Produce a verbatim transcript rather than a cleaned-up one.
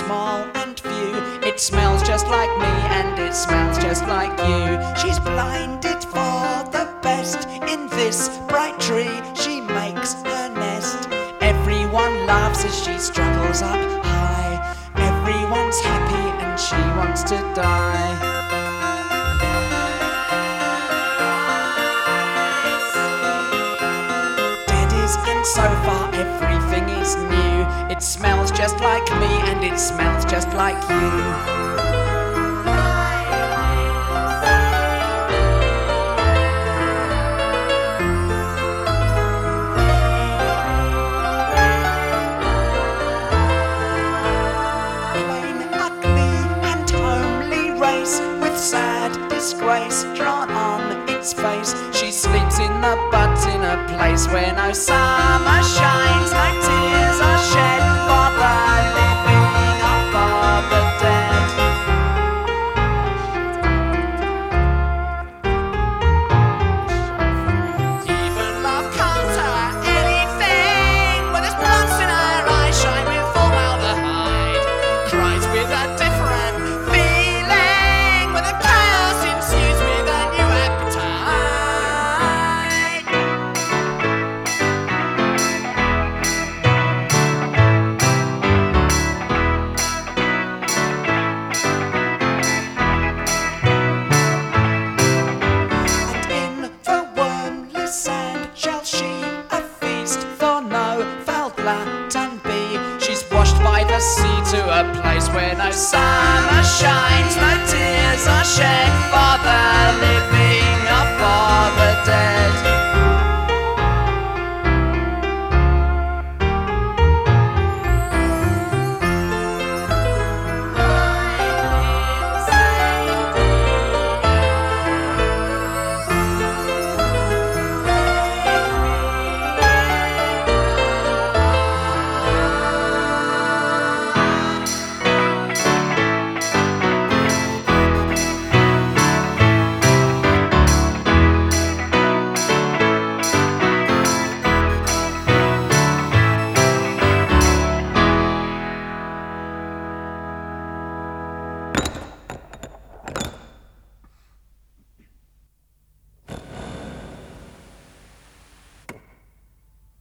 small and few. It smells just like me and it smells just like you. She's blinded for the best in this bright tree. She makes her nest. Everyone laughs as she struggles up high. Everyone's happy and she wants to die. And so far everything is new. It smells just like me and it smells just like you. Plain, ugly and homely race, with sad disgrace drawn on its face. She sleeps in the buds in a place where no summer shines, no tears are shed for the living or for the dead. Even love can't tell her anything, when there's bloods in her eyes shine with formaldehyde. Cries with a different feeling, when the chaos ensues with a new appetite. Shall she a feast for no foul glutton be? She's washed by the sea to a place where no summer shines, no tears are shed for